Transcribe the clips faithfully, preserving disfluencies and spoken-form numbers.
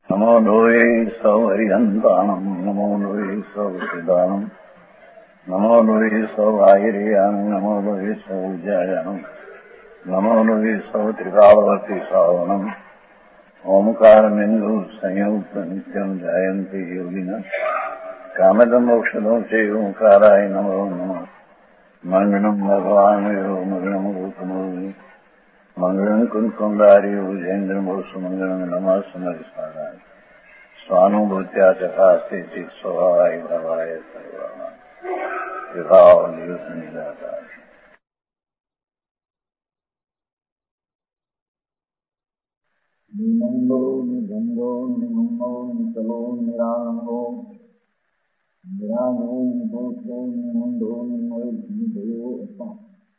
નમો લોહે સૌ હરિહંતાણમ નમો લોહે સૌ સિદાનમ નમો લોહે સૌ આયર્યાણમ નમો લોહે સૌ જયાણમ નમો લોહે સૌ ત્રિકાળવતી સાવણમ ઓમકાર બિંદુ સંયુક્ત નિત્યમ જાયંતિ યોગિના કામદમ મોક્ષદો છે ઓંકારાય નમો નમઃ મંગળમ ભગવાન મંગળમ રૂપમો મંગળમ કુંકુંડાર્યો જૈન્દ્રમો સુમંગળમ નમઃ સમરિસ્મરાય સ્વાનુભૂત્યા ચકાસ્તે ચિત સ્વભાવાય ભવાય સર્વમાં વિભાવ દિવસ નિરાકાર નિમંગો નિભંગો નિમંગો નિચલો નિરાનંગો નિરાનો નિદોષો નિમંદો નિમયો અપા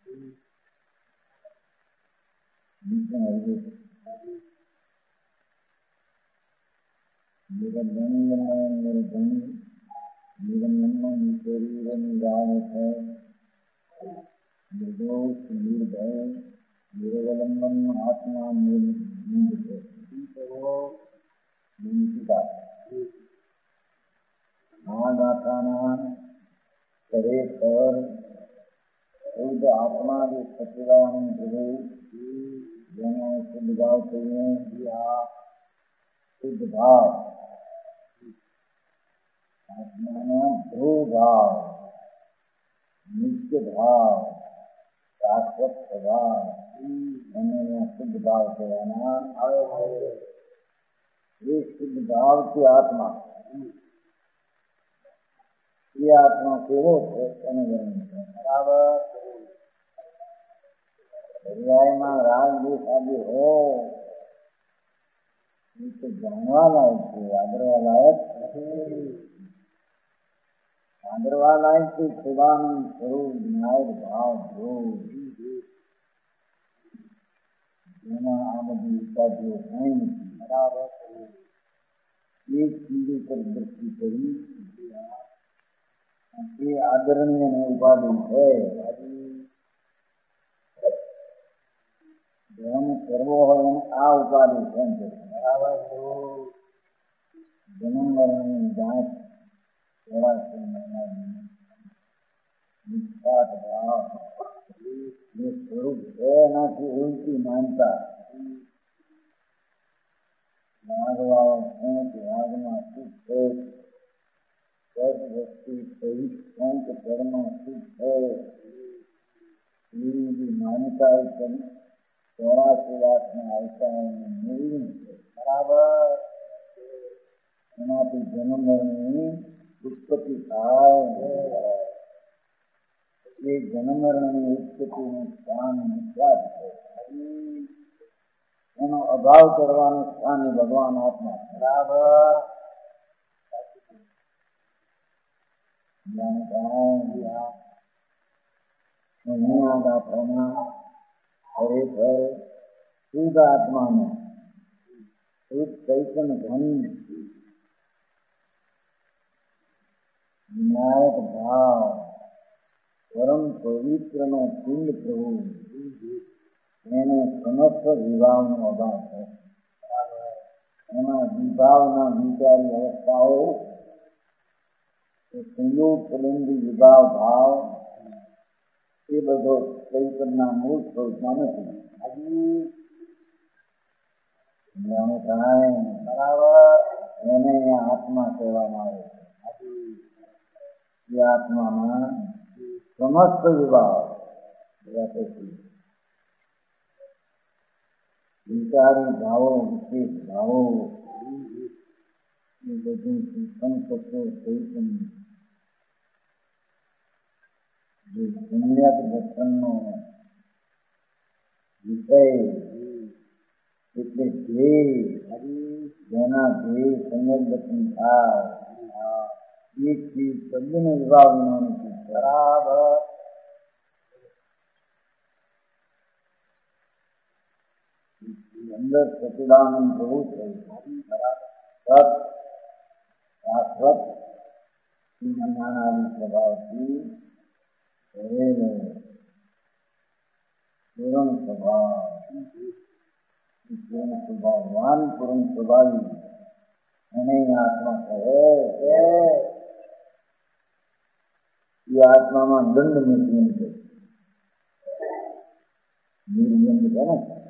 નિરંજન નિર્જન નિરંજન શરીર નિરામક નિર્દોષ નિર્ભય નિરવલંબન આત્મા નિર્મિતા આ ગાથાના ખરેખર શુદ્ધ આત્મા જે સચિદાનંદ પ્રભુ જેનો શુદ્ધ ભાવ કહીએ આ શુદ્ધ ભાવ આત્માનો ધ્રુવ ભાવ નિત્ય ભાવ શાશ્વત સ્વભાવ અને શુદ્ધ ભાવ કહેવાના આવે છે. એ શુદ્ધ ભાવથી આત્મા એ આત્મા કેવો છે એનું વર્ણન છે. બરાબર પર્યાયમાં રાગ દોષ આદિ હોય એ તો જાણવા લાયક છે, આદરવા લાયક નથી. આદરવા લાયક છે ખુદાનું સ્વરૂપ નાયક ભાવ ધ્રુવ જેમાં આ બધી ઉપાધિઓ કઈ નથી. બરાબર એક ચીજ ઉપર દ્રષ્ટિ કરી એ આદરણીય ઉપાધિ છે. જેને કરવો હોય એને આ ઉપાધિ છે. બરાબર જન્મ મરણની જાત નિષ્ઠાત ભાવ જે સ્વરૂપ છે એનાથી ઉલટી માનતા માગવા માગમાં સુખ છે વસ્તુ સહિત કંઈક કર્મ સુખ છે એવી માન્યતા કરી ચોરાસી લાખના અવતારની મેળવી છે. બરાબર એનાથી જન્મ મરણની ઉત્પત્તિ થાય. એ જન્મ મરણની ઉત્પત્તિનું સ્થાન નિસ્વાર્થ છે. એનો અભાવ કરવાનું સ્થાન ભગવાન આત્મા. બરાબર ખરેખર શુદ્ધ આત્માનો શુદ્ધ ચૈતન્ય ધ્વનિ નાયક ભાવ પરમ પવિત્રનો પિંડ પ્રભુ એને સમસ્ત વિભાવનો અભાવ છે. એમાં વિભાવના વિચારી અવસ્થાઓ સંયોગ સંબંધી વિભાવ ભાવ એ બધો ચૈતનના મૂળ સ્વરૂપમાં નથી. બરાબર એને અહીંયા આત્મા કહેવામાં આવે છે. એ આત્મામાં સમસ્ત વિભાવ વિચારી ભાવો વિશેષ ભાવો એ બધું સંકલ્પો ચૈતન્ય જે પુણ્યક દર્શનનો વિષય એટલે ધ્યેય જેના ધ્યેય સંયમ દર્શન થાય એ ચીજ તદ્દન વિભાવનો નથી. બરાબર અંદર સચિદાનંદ પ્રભુ છે. સત શાશ્વત જ્ઞાનાદિ સ્વભાવથી રહેલો પૂર્ણ સ્વભાવ પૂર્ણ સ્વભાવવાન પૂર્ણ સ્વભાવી એને આત્મા કહે કે એ આત્મામાં દંડ નિર્ગમ છે. નિર્ગમ છે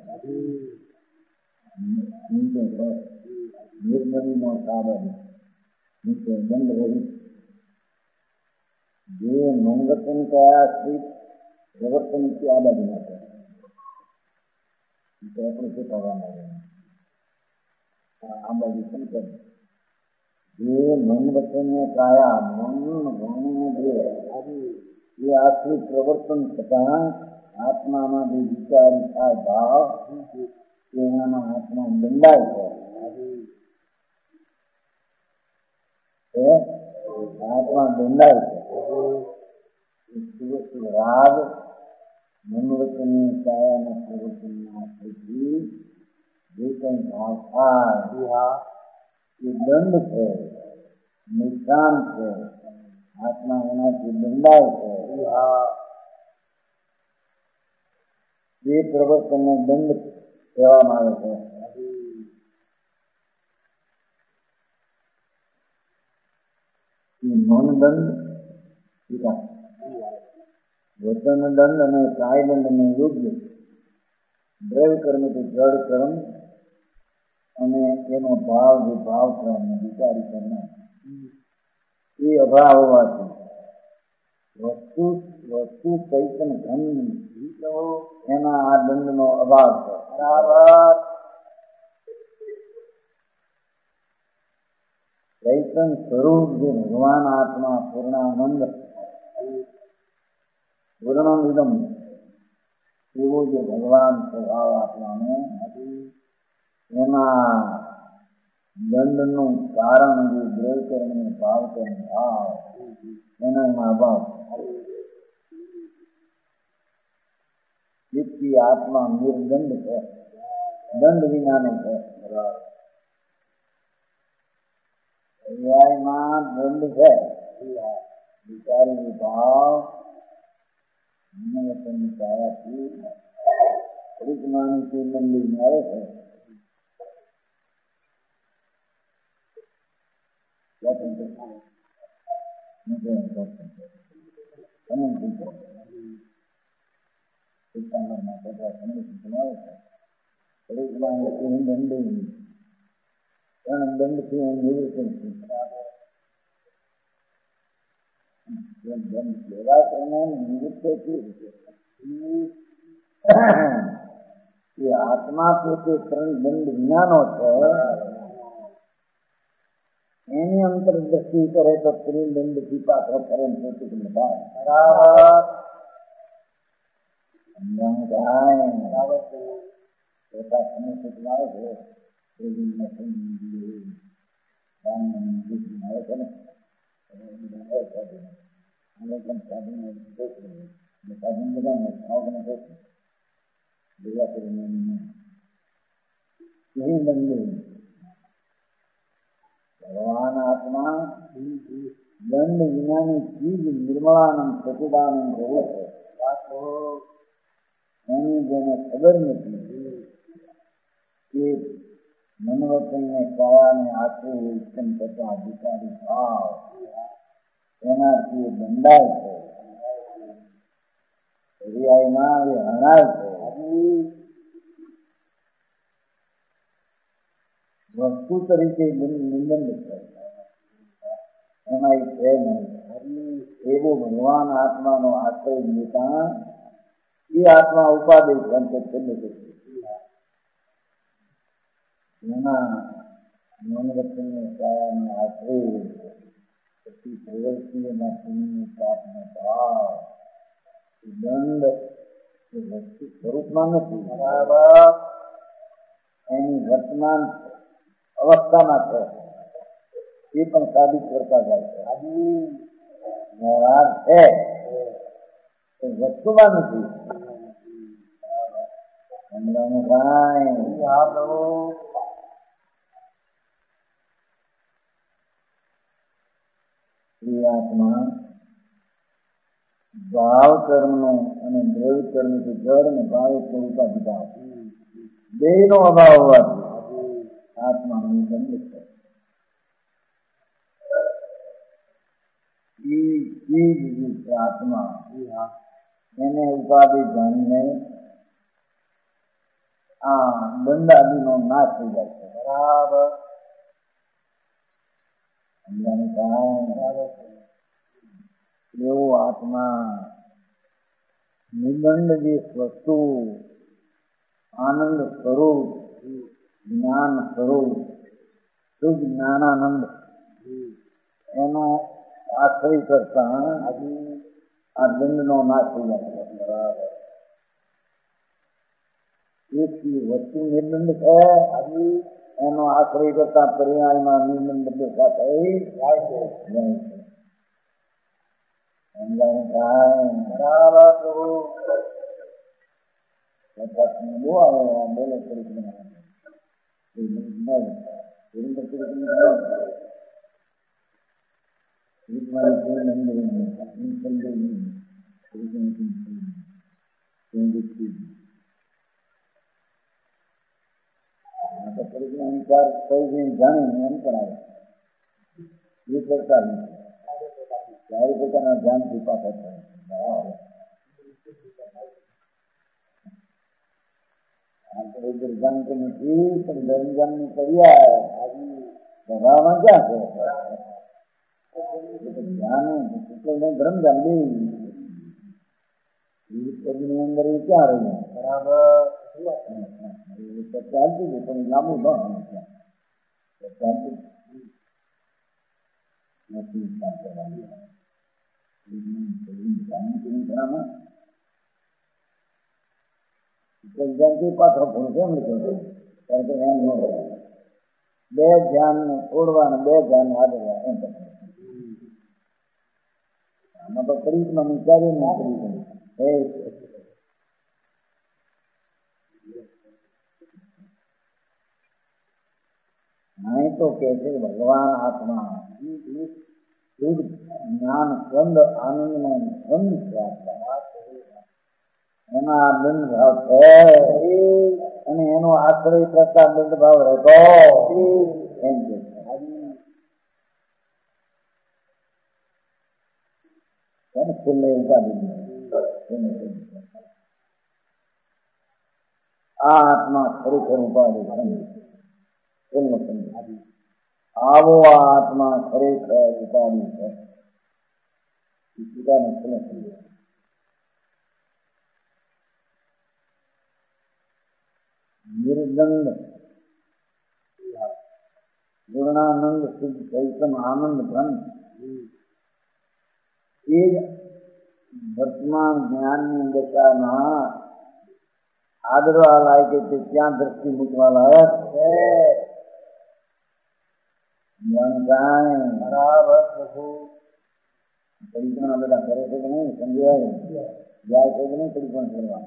ને નીચે નિર્ગમીનો કારણ નીચે દંડ રહિત જે મનવચન કયા સ્થિત પ્રવર્તન की आदत बनाते हैं तो अपने से करवाना है आम बाजू संकट ये मन वचन में काया मन मन જે ये आश्रित प्रवर्तन થતા આત્મામાં જે વિચાર થાય ભાવ એનામાં આત્મા બંધાય છે આત્મા બંધાય છે રાગ મનોવચનની કાયાના પ્રવચનના થકી જે કંઈ ભાવ થાય એ દંડ છે નિશાન છે આત્મા એનાથી બંધાય છે એ પ્રવર્તનને દંડ કહેવામાં આવે છે. મન દંડ વચન દંડ અને કાય દંડને યોગ્ય દ્રવ્ય કર્મથી જડ કર્મ અને એનો ભાવ જે ભાવ કર્મ વિચારી કર્મ એ અભાવ હોવાથી વસ્તુ વસ્તુ ચૈતન ઘન એના આ દંડનો અભાવ છે. બરાબર ચૈતન સ્વરૂપ જે ભગવાન આત્મા પૂર્ણાનંદ પૂર્ણમિદમ એવો જે ભગવાન સ્વભાવ આત્માને એના દંડનું કારણ જે દ્રવ્ય કર્મનો ભાવ કર્મ ભાવ એના એમાં અભાવ જેથી આત્મા નિર્દંડ છે દંડ વિનાનો છે. પર્યાયમાં દંડ છે વિચારી ભાવ મનોવચનની કાયાથી પરિજ્ઞાનથી દંડી મળે છે. દંડથી નિવૃત્ત લેવા પ્રમાણ નિવૃત્ત એ આત્મા પોતે ત્રણ દંડ વિનાનો છે એની અંતરદ્રષ્ટિ કરે તો ત્રિદંડથી પાત્ર કરે પોતે બરાબર સમજણ થાય બરાબર પોતા સમસ્ત લાવે છે ભગવાન આત્મા દંડ વિનાની ચીજ નિર્મળાનંદ સચિદાનંદ રહે છે. એની જેને ખબર નથી કે મનોવચનને કાયાને આખું ઉત્પન્ન થતા વિચારી ભાવ એનાથી બંધાય છે પર્યાયમાં એ હણાય છે. વસ્તુ તરીકે નિબંધ છે એમાં એ છે નહીં એવો ભગવાન આત્માનો આશ્રય લેતા એ આત્મા ઉપાધિ અંતે છેલ્લે એના મનોવચનને કાયાને આશ્રય પછી પ્રવૃત્તિઓના પુણ્ય પાપનો ભાવ દંડ એ વસ્તુ સ્વરૂપમાં નથી બરાબર એની વર્તમાન અવસ્થામાં છે એ પણ સાબિત કરતા જાય છે. વ્યવહાર છે એ વસ્તુમાં નથી. સમજાનું કાંઈ આત્મા ભાવ કર્મનો અને દ્રવ્ય કર્મથી જળ અને ભાવ ઉપાધિ ભાવ બે નો અભાવ હોવાથી આત્મા નિબંધ છે. આત્મા એને ઉપાધિ જાણીને આ બંધાદી નો નાશ થઈ જાય છે. બરાબર એવો આત્મા નિર્દંડ જે વસ્તુ આનંદ સ્વરૂપ જ્ઞાન સ્વરૂપ શુદ્ધ જ્ઞાનાનંદ એનો આશ્રય કરતા આ દંડ નો નાશ થઈ જાય. બરાબર એક વસ્તુ નિર્દંડ છે, એનો આશ્રય કરતા પરિણામમાં નિર્દંડ થાય છે. અનુસાર કોઈ જાણીને એમ કરાવે એ કરતા નથી. ત્યારે પોતાના ધ્યાનથી પાછા થાય. જાણતો નથી પણ દરમિયાન ની કર્યા સ્વભાવમાં ક્યાં છે ધ્યાન ધર્મ જાણ ની અંદર એ ક્યાં રહ્યું. બરાબર ચાલતું છે પણ લાંબુ ન ચાલતું નથી. પાછળ ફોન કેમ લીધો કારણ કે એમ ન બે ધ્યાન ને છોડવા ને બે ધ્યાન આગળવા એમ આમાં તો પરિચમાં વિચારી ના કરી. અહીં તો કે છે ભગવાન આત્મા શુદ્ધ જ્ઞાન સ્કંદ આનંદ નો સ્કંદ છે. એના દંડ ભાવ છે અને એનો આશ્રય કરતા દંડ ભાવ રહેતો એમ કે છેલ્લે ઉપાધિ આ આત્મા ખરેખર ઉપાધિ આવો આ આત્મા ખરેખર ઉપાધિ છે. નિર્દંડ પૂર્ણાનંદ શુદ્ધ ચૈતન આનંદ ઘન એ વર્તમાન જ્ઞાનની દશામાં આદરવા લાયક છે. ત્યાં દ્રષ્ટિ મૂકવા લાયક છે. બરાબર પરિક્રમા બધા કરે છે કે નહીં સમજાય જાય છે કે નહીં પરિક્રમા કરવા.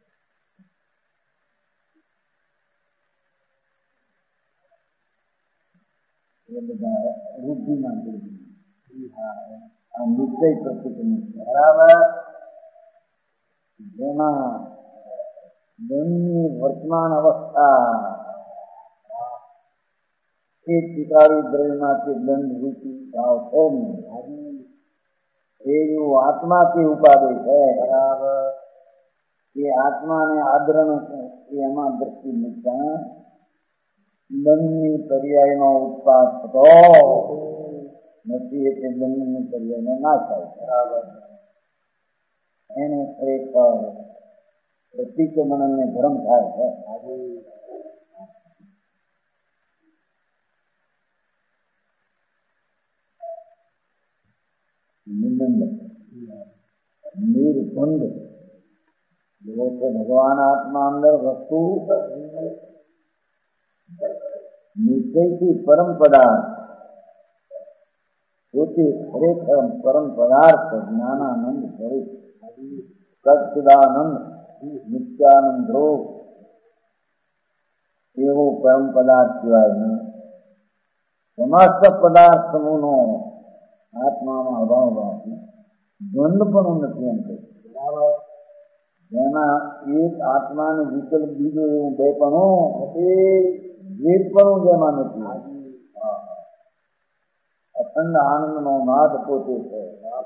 બુદ્ધિમાન આ નિશ્ચય પ્રકૃતિ બરાબર જેમાં દંડની વર્તમાન અવસ્થા એ ચિતારી દ્રવ્યમાંથી દંડ રૂપી ભાવ છે ને એવું આત્માથી ઉપાધિ છે. બરાબર એ આત્માને આદરણ એમાં દ્રષ્ટિ મૂકતા દંડની પર્યાયનો ઉત્પાદ થતો નથી. એટલે દંડની પર્યાયનો ના થાય. બરાબર એને ખરેખર પ્રતિક્રમણને ધર્મ થાય છે. નિર્બંધ એવો છે ભગવાન આત્મા અંદર વસ્તુ નિશ્ચયથી પરમ પદાર્થ પોતે ખરેખર પરમ પદાર્થ જ્ઞાનાનંદ સ્વરૂપ સચ્ચિદાનંદ નિત્યાનંદ રૂપ એવો પરમ પદાર્થ કહેવાય ને સમસ્ત પદાર્થ સમૂહનો આત્મામાં અભાવ હોવાથી દ્વંદ પણ નથી એમ કહે. જેના એક આત્માને વિકલ્પ બીજો એવું બે પણ દ્વેષ પણ જેમાં નથી. અખંડ આનંદનો નાદ પોતે છે.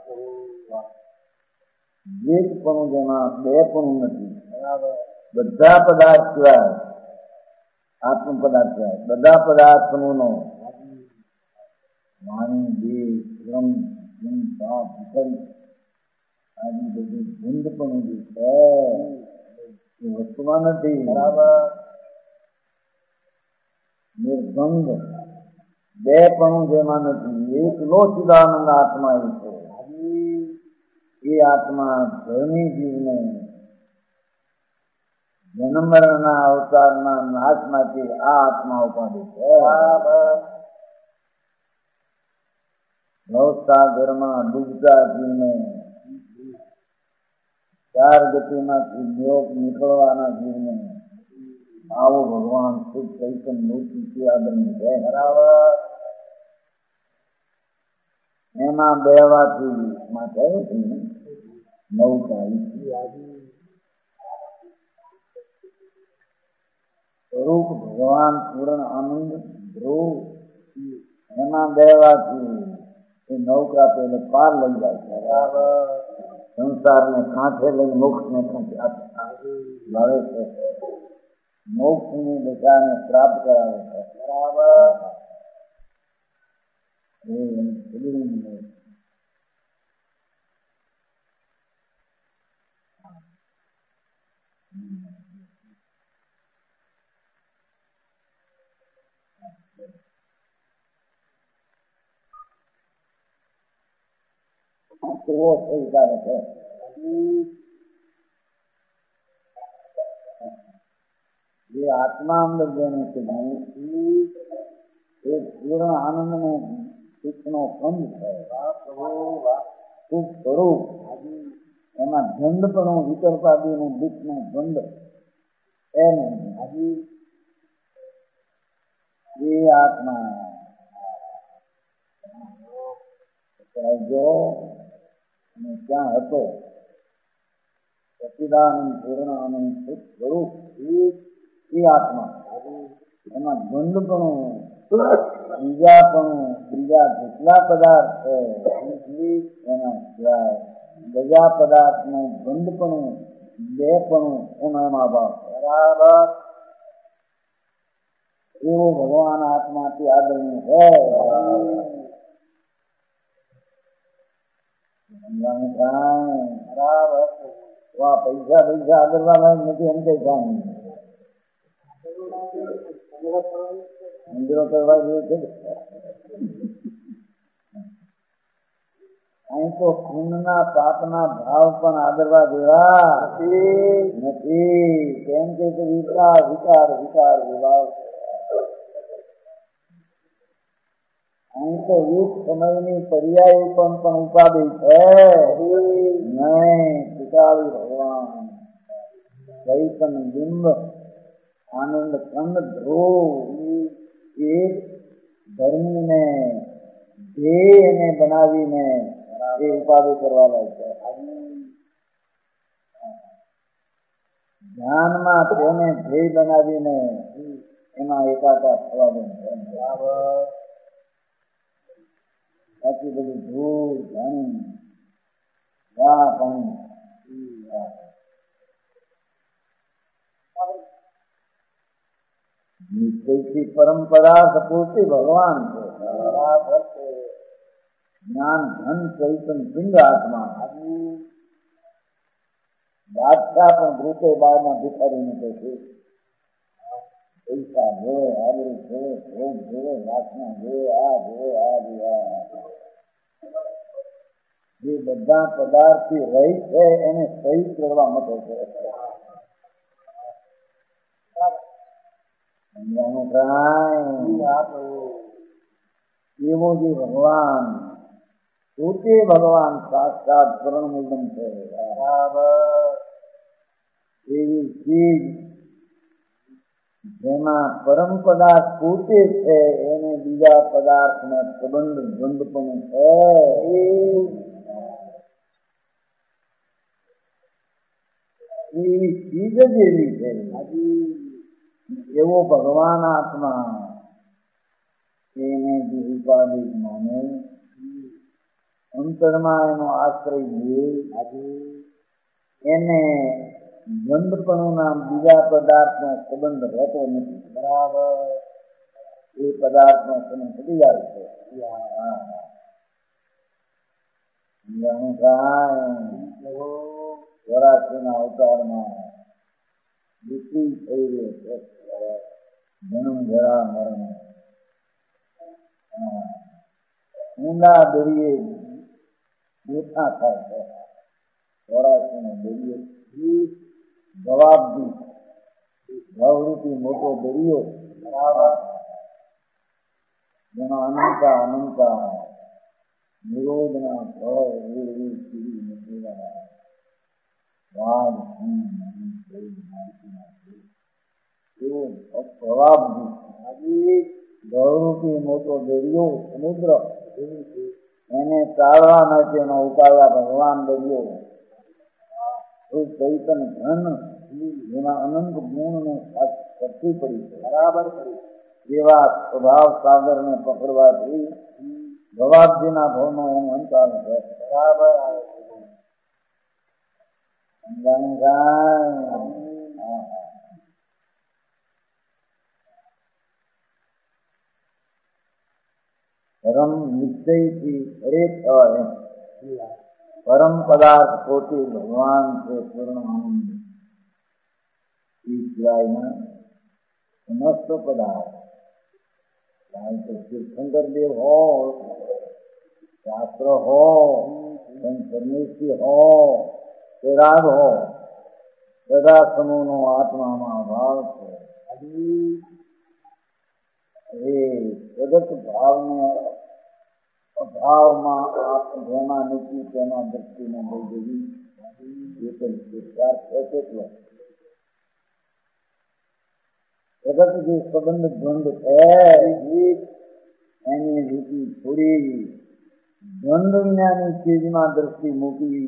એકપણું જેમાં બે પણ નથી. બધા પદાર્થ સિવાય આત્મ પદાર્થ સિવાય બધા પદાર્થનું નો વાણી દેહ શ્રમ આદિ બધું ભૂંડ પણ જે છે એ વસ્તુમાં નથી. બરાબર. નિર્ભંગ બે પણ જેમાં નથી. એકલો ચિદાનંદ આત્મા એ છે. એ આત્મા ધર્મી જીવને જન્મ મરણના અવતારના નાશમાંથી આ આત્મા ઉપાડે છે. ભવસાગરમાં ડૂબતા જીવને ચાર ગતિમાંથી યોગ નીકળવાના જીવને આવો ભગવાન શુદ્ધ ચૈતન્ય મૂર્તિ ચિરાદની છે. બરાબર. એમાં બેવાથી માટે નૌકા સ્વરૂપ ભગવાન પૂર્ણ આનંદ ધ્રુવ એમાં બેવાથી એ નૌકા પેલે પાર લઈ જાય છે. બરાબર. સંસારને કાંઠે લઈ મોક્ષને લાવે છે. મોક્ષની દિશાને પ્રાપ્ત કરાવે છે. બરાબર. કેવો થઈ જાય છે. જે આત્મા અંદર જેને કીધું એ પૂર્ણ આનંદનો સુખનો કંદ છે. સુખ સ્વરૂપ એમાં દંડ પણ વિતરપાદીનું દુઃખનો દંડ એને એ આત્મા જો અને ત્યાં હતો સચિદાનંદ પૂર્ણ આનંદ સુખ સ્વરૂપ એ આત્મા એમાં દંડ પણ બીજા પણ બીજા જેટલા પદાર્થ છે એના સિવાય બીજા પદાર્થ નું ગંધ પણ બે પણ એનામાં ભાવ. બરાબર. એવો ભગવાન આત્માથી આદરણીય છે. બરાબર. પૈસા પૈસા આદરવા નથી એમ કઈ કામ મંદિરો કરવા જેવું છે. અહીં તો ખૂનના પાપના ભાવ પણ આદરવા જેવા નથી. કેમ કે વિકાર વિકાર વિકાર વિભાવ અહીં તો એક સમયની પર્યાય પણ પણ ઉપાધિ છે. નહીં પિતાળી ભગવાન ચૈતન્ય બિંબ આનંદ કંદ ધ્રુવ એક ધર્મીને ધ્યેયને બનાવીને એ ઉપાધિ કરવા લાગે છે. ધ્યાનમાં તેને ધ્યેય બનાવીને એમાં એકાકાર થવા દે છે. બાકી બધું ધૂળ ધણી વા પાણી નિશ્ચયથી પરંપરા સપૂર્તિ ભગવાન છે. જ્ઞાન ધન ચૈતન્ય પિંડ આત્મા બાદશાહ પણ ભૂતે બારમાં ભિખારી મૂકે છે. પૈસા જોવે, આબરૂ જોવે, ભોગ જોવે, વાસના જોવે, આ જોવે, આ જોવે. જે બધા પદાર્થથી રહી છે એને સહી કરવા માટે છે. એવો જે ભગવાન પોતે ભગવાન સાક્ષાત પરમુદમ છે. એવી ચીજ જેમાં પરમ પદાર્થ પોતે છે એને બીજા પદાર્થને સંબંધ દ્વંદ પણ છે. એવી ચીજ જ એવી છે. એવો ભગવાન આત્મા એને જે ઉપાધિ માને અંતરમાં એનો આશ્રય લે એને દ્વંદ્વપણુના બીજા પદાર્થનો સંબંધ રહેતો નથી. બરાબર. એ પદાર્થનો સંબંધ થતી જાય છે. ચોરાસીના અવતારમાં વિકૃત થઈ રહ્યો છે. જન્મ જરા મરણ ઊંડા દરિયે બેઠા થાય છે. ચોરાસીનો દરિયો જવાબદી ભવરૂપી મોટો દરિયો બરાબર જેનો અનંતા અનંતા નિરોધના ફળ વેરવી ચીડી મૂકેલા વાદ એવો જવાબદી ભવરૂપી મોટો દરિયો સમુદ્ર એને ટાળવા માટેનો ઉપાય ભગવાન દરિયો ચૈતન ધન જેના અનંત ગુણને શક્તિ પડી છે. બરાબર કરી એવા સ્વભાવ સાગરને પકડવાથી જવાબજીના ભાવનો એમ અંત આવે છે. બરાબર આવે છે. પરમ નિશ્ચયથી હરેક હોય પરમ પદાર્થ પોતે ભગવાન છે. પૂર્ણ આનંદ એ સિવાયના સમસ્ત પદાર્થ શંકરદેવ હો શાસ્ત્ર હો પરમેશ્વરી હો કે રાગ હો બધા સમૂહનો આત્મામાં અભાવ છે. એ જગત ભાવને અભાવમાં આપ જેમાં નીકળી તેમાં દ્રષ્ટિને બહુ જવી એક જ વિસ્તાર છે. કેટલો જગત જે સંબંધ દ્વંદ છે એની રીતિ છોડી દ્વંદ વિનાની ચીજમાં દ્રષ્ટિ મૂકી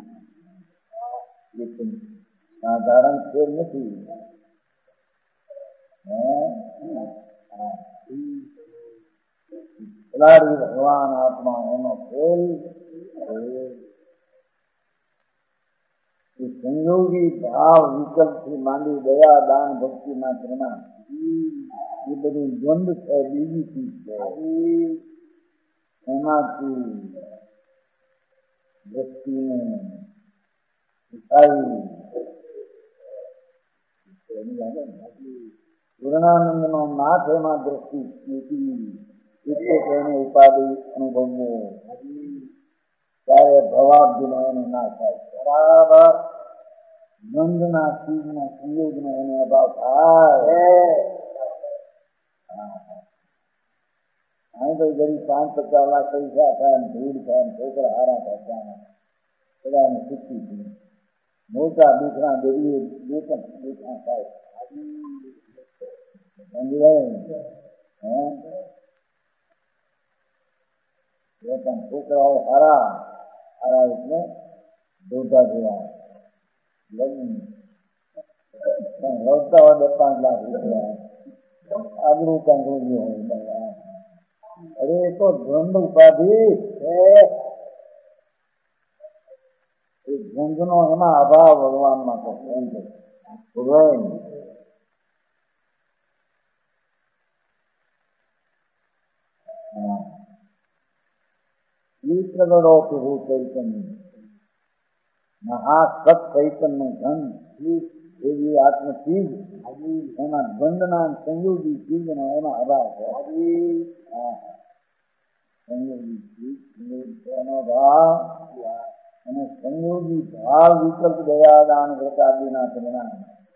સાધારણ ખેલ નથી. ભગવાન આત્મા એનો ખેલ સંયોગી ભાવ વિકલ્પથી માંડી દયા દાન ભક્તિના પ્રમાણ એ બધું દ્વંદ છે. બીજી ચીજ છે. એમાંથી દ્રષ્ટિને પૂર્ણાનંદ નો નાથ એમાં દ્રષ્ટિ મૂકી એટલે તેને ઉપાધિ અનુભવવો ત્યારે ભવાબ્દીનો એનો ના થાય. બરાબર દ્વંદના ચીજનો સંયોગનો એને અભાવ થાય. અહીં તો ગરીબ પાંચ પચાસ લાખ પૈસા થાય ને ભીડ થાય ને છોકરા હારા થાય બધાને શીખી છે. મોટા દીકરા દરિયે બેઠા બેઠા થાય છોકરાઓ હારા હારા એટલે દોઢા જેવા લગ્ન રડતા હોય બે પાંચ લાખ રૂપિયા આગળું કાંકરું હોય. અરે એ તો દ્વંદ ઉપાધિ એ દ્વંદનો એમાં અભાવ ભગવાનમાં તો પ્રગડો પ્રભુ ચૈતન્ય મહાસત ચૈતન્ય ધન એવી આત્મ ચીજ એમાં દ્વંદના સંયોગી ચીજનો એમાં અભાવ છે. સંયોગી ચીજ એનો ભાવ અને સંયોગી ભાવ વિકલ્પ દયાદાન વ્રતાદિના પરિણામ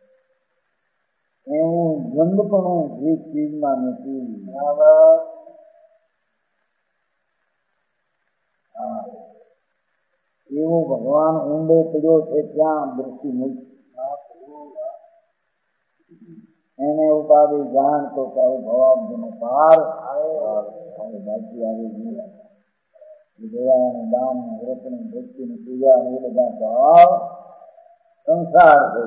એવું દ્વંદપણું જે ચીજમાં નથી. એવો ભગવાન ઊંડે પડ્યો છે ત્યાં દ્રષ્ટિ મૂકી એને ઉપાધિ જાણ તો કહે ભવાબ્દીનો પાર બાકી આવી દયા અને દાન વ્રત ની ભક્તિ ની પૂજા એ બધા ભાવ સંસાર છે.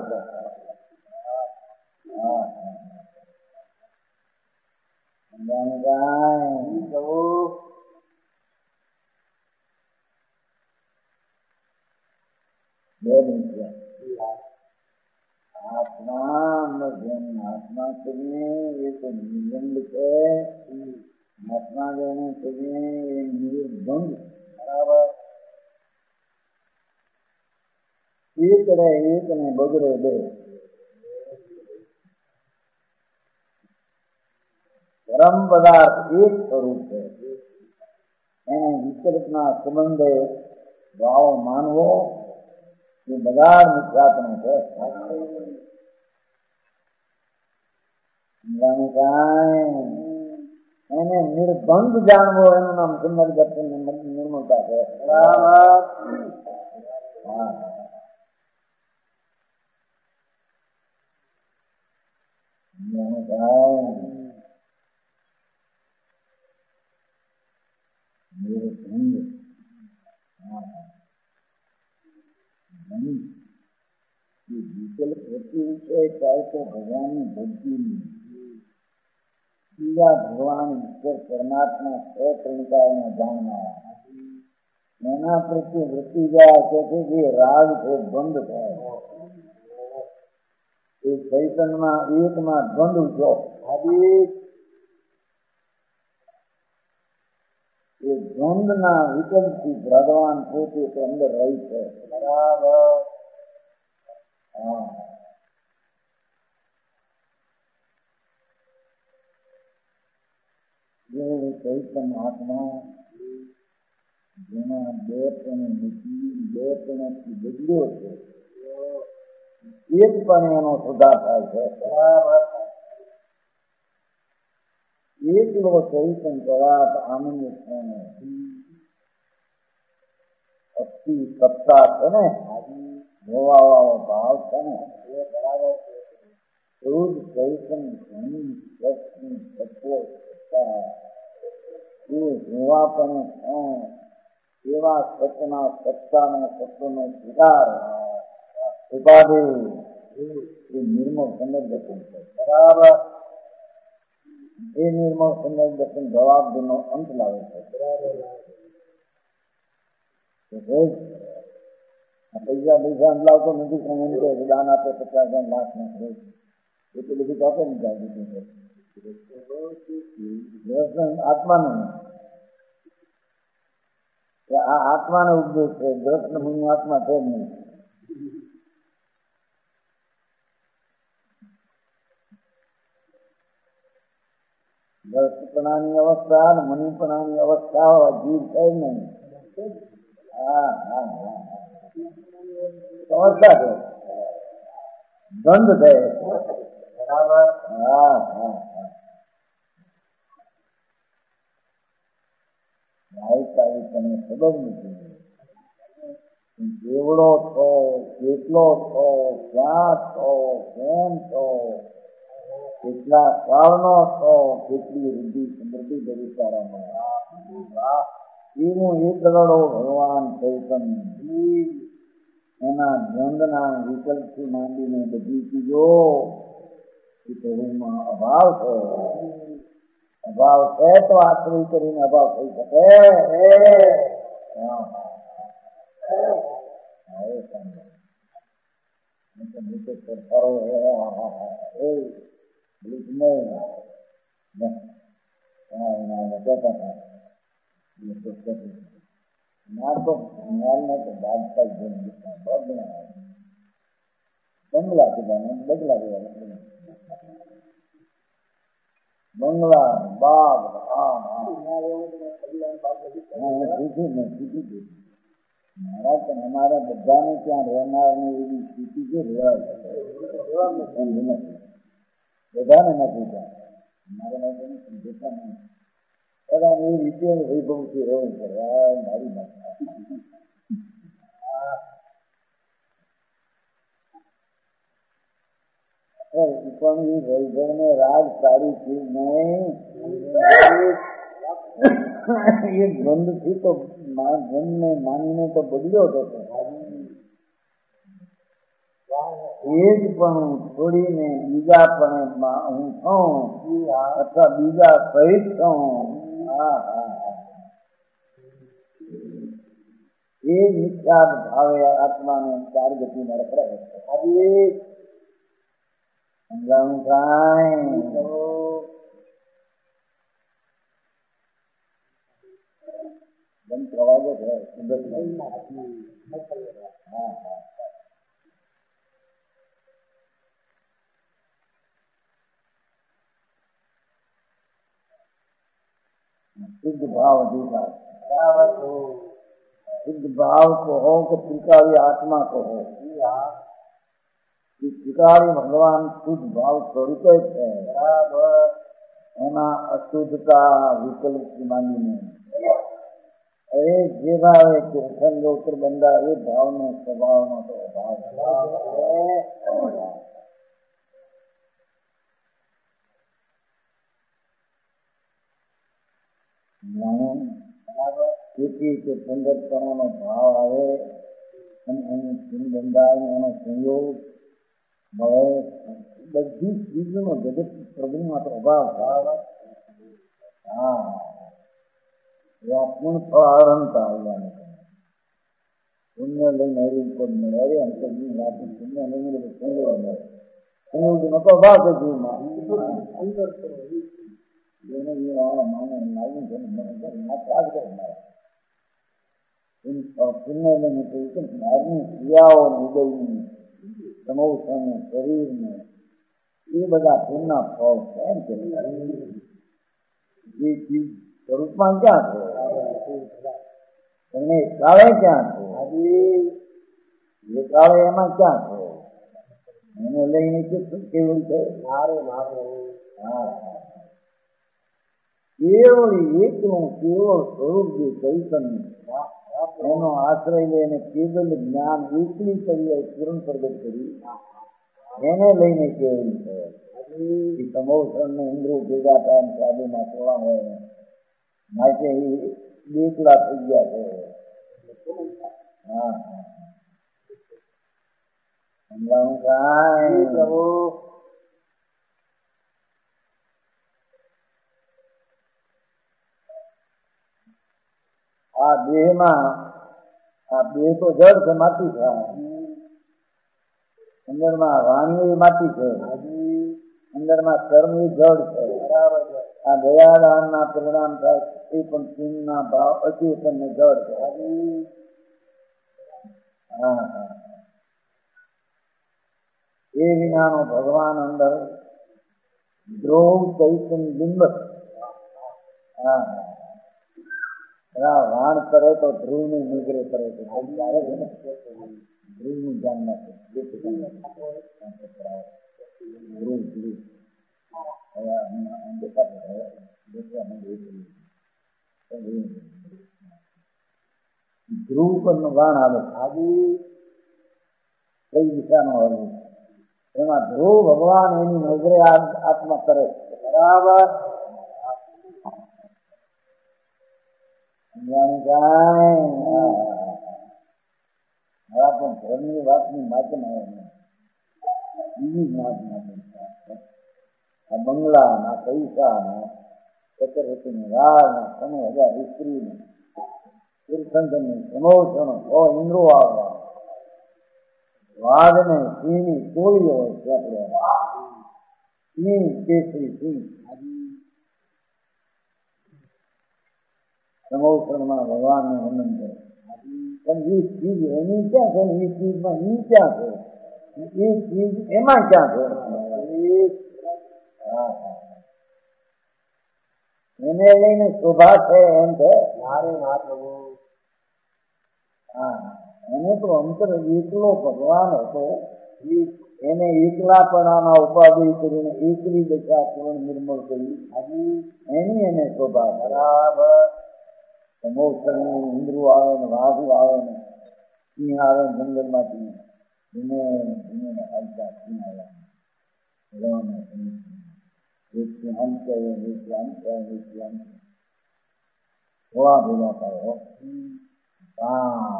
બે નીકળ્યા આત્મા જેમ આત્મા કરીએ એ તો નિર્બંધ છે, આત્મા જેને કરીએ એ નિર્બંધ. બરાબર. એક રહે એક ને બગડે બે. પરમ પદાર્થ એક સ્વરૂપ છે, એને વિચલિતના સંબંધે ભાવ માનવો એ બધા મિથ્યાત્મક છે. એને નિર્બંધ જાણવો એનું નામ સુંદર દર્શન નિર્મળતા છે. વિકલ્પ વૃત્તિ છે ત્યારે તો ભગવાનની ભક્તિ બીજા ભગવાન ઈશ્વર પરમાત્મા સ્વપ્રણિકાને જાણનાર એના પ્રત્યે વૃત્તિ જાય છે કે જે રાગ છે બંધ થાય. એ ચૈતન્યમાં એકમાં દ્વંદ છો એ દ્વંદના વિકલ્પથી ભગવાન પોતે તો અંદર રહી છે. બરાબર. હા. ચૈતન્ય આત્મા જેના બે પણ નીતિ બે પણથી બદલ્યો છે એક પણ એનો સુધાર થાય છે. બરાબર. એકલો ચૈતન્ય પદાર્થ આનંદ અતિ સત્તા છે ને જોવા વાળો ભાવ છે ને એ બરાબર છે. એવું જ ચૈતન્ય ઘણી તત્વો સત્તા એ જોવા પણ એવા સત્યના સત્તાનો સત્યનો સુધાર ઉપાધિ એ નિર્મળ સંદર્ભ છે. બરાબર. એ નિર્મળ સંદર્ભ જવાબનો અંત લાવે છે. બરાબર. પૈસા પૈસા લાવતો નથી પણ એમ કે દાન આપે પચાસ હજાર લાખ ના એટલું બધું તો આપે ને આત્માને આ આત્માનો ઉપદેશ છે. દ્રષ્ટ મુનિ આત્મા છે જ નહીં. દ્રષ્ટપણાની અવસ્થા અને મનિપણાની અવસ્થા જીવ છે જ નહીં. હા હા હા અવસ્થા છે બંધ છે. બરાબર. હા હા હા વાયકાવી તમે ખબર નથી કેવડો છો કેટલો છો ક્યાં છો કેમ છો કેટલા કાળનો છો કેટલી વૃદ્ધિ સમૃદ્ધિ બગીચારામાં એવું એક કરોડો ભગવાન ચૈતન્ય એના દ્વંદના વિકલ્પથી માંડીને બધી ચીજો એ પ્રભુમાં અભાવ છે. અભાવ છે તો આશ્રય કરીને અભાવ થઈ શકે. બંગલા બંગલા બંગલા બાગ મહારાજ પણ અમારા બધાને ત્યાં રહેનારની એવી સ્થિતિ છે રહેવાય બધાને નથી ત્યાં અમારે જોતા નહીં બધા એ રીતે વૈભવથી રહેવું પડે. મારી વાત પણ એ વૈભવને રાગ સારી ચીજ નહીં. એ દ્વંદથી તો દ્વંદને માનીને તો બદલ્યો હતો. એ જ પણ છોડીને બીજા પણ હું છું અથવા બીજા સહિત છું. હા હા એ મિથ્યા ભાવે આત્માને ચાર ગતિમાં રખડાવે છે. આજે સમજાવું કાંઈ બંધ પ્રવાજો છે સુગત હા હા શુદ્ધ ભાવ અધિકાર शुद्ध भाव को हो कि त्रिकाली आत्मा को हो त्रिकाली भगवान शुद्ध भाव स्वरूप है बराबर एना अशुद्धता विकल्प की मांगी नहीं अरे जे भाव है कीर्तन गोत्र बंदा ये भाव में स्वभाव में तो भाव તેથી કે સંગતપણાનો ભાવ આવે અને એની સિંહ બંધાય એનો સંયોગ મળે બધી ચીજનો જગત પ્રભુમાં તો અભાવ ભાવ હા એ પૂર્ણ ફળ આરંભતા આવવાનું પુણ્ય લઈને હરી ઉપર મળે અરે અંતરની વાત પુણ્ય લઈને સંયોગ મળે સંયોગનો તો ભાગ જીવમાં અંદર એને માને લાવી છે ત્યાગ કરે પુણ્ય લઈને કહ્યું કે બહારની ક્રિયાઓ હૃદયની સમોસને શરીરને એ બધા પુણ્યના ફળ કેમ છે જે ચીજ સ્વરૂપમાં ક્યાં છે એને કાળે ક્યાં છે એ કાળે એમાં ક્યાં છે એને લઈને કેવું છે મારે મારે હા કેવળ એકનું કેવળ સ્વરૂપ જે ચૈતન્ય એનો આશ્રય લઈને કેવલ જ્ઞાન એકલી કરી પૂર્ણ પ્રગટ કરી એને લઈને કેવું છે સમોસન ને ઇન્દ્રો ભેગા થાય સાધુમાં થોડા હોય માટે એ એકલા થઈ ગયા છે હા સમજાવું કાંઈ આ દેહમાં આ દેહ તો જળ છે માટી છે અંદરમાં વાણી માટી છે અંદરમાં કર્મ જળ છે આ દયાદાન ના પરિણામ થાય એ પણ સિંહ ના ભાવ અચેતન ને જળ છે હા હા એ વિનાનો ભગવાન અંદર દ્રોહ ચૈતન્ય બિંબ હા વાણ કરે તો ધ્રુવ નું નિગ્રહ કરે છે ધ્રુવ નું ધ્યાન નાખે ધ્રુવ ધ્રુવ ધ્રુવ પર નું વાણ આવે આજી કઈ દિશાનો હરવું એમાં ધ્રુવ ભગવાન એની નજરે આત્મા કરે બરાબર પણ ઘરની વાતની માધ્યમ બીજી આ બંગલા ના પૈસા ના ચક્રવર્તી ની રાહ ના તમે હજાર સ્ત્રી ને તીર્થંકર ની સમોસણો હો ઇન્દ્રો આવવા વાઘ ને સિંહ ની ટોળીઓ હોય સિંહ કેસરી સિંહ સમોસણમાં ભગવાન નું વર્ણન કરે પણ એ ચીજ એની ક્યાં છે ને એ ચીજમાં ઈ ક્યાં છે એ ચીજ એમાં ક્યાં છે એને લઈને શોભા છે એમ છે મારે ના થવું હા એને તો અંતર એકલો ભગવાન હતો એને એકલાપણાના ઉપાધિ કરીને એકલી દશા પૂર્ણ નિર્મળ કરી એની એને શોભા બરાબર સમોસણ ઇન્દ્રો આવે ને વાઘુ આવે ને સિંહ આવે જંગલ માંથી ધીમે ધીમે હાલતા સિંહ આવ્યા એકથી અંત કહે એકથી અંત કહે એકથી અંત થોડા ભેગા થાય હા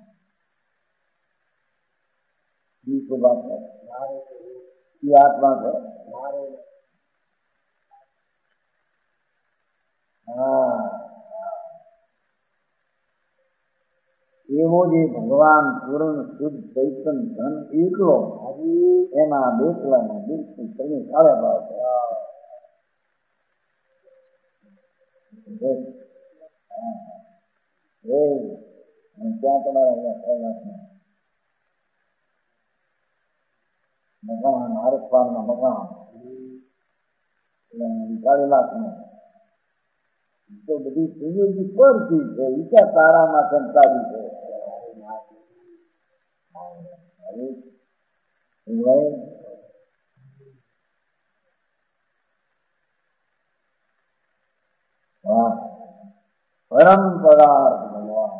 બીજું વાત છે એ આત્મા છે હા એવો જે ભગવાન પૂર્ણ શુદ્ધ ચૈતન ધન એકલો એમાં બેસલાનો બિલકુલ તમે કાળે ભાવ ત્યાં તમારા મકાન આરસપાલ ના મકાન ચાલી લાખ નું તો બધી સુયોગી પરથી છે ઈચ્છા તારામાં સંતાડી છે. પરમ પદાર્થ ભગવાન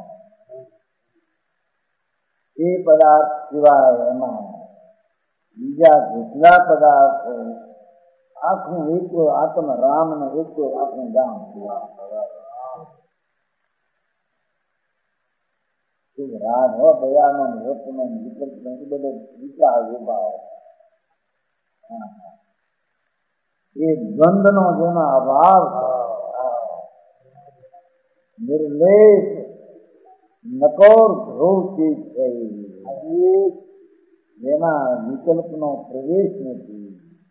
એ પદાર્થ સિવાય એમાં બીજા જેટલા પદાર્થો આખું એકલો આત્મ રામ ને એકલો આખું ગામ રાગ હો દયાનો રત્નો વિકલ્પ એ બધો વિચાર ઉભા એ દ્વંદ નો જેનો અભાવ નિર્લેપ નકોર ધ્રુવ ચીજ થઈ જેમાં વિકલ્પ નો પ્રવેશ નથી.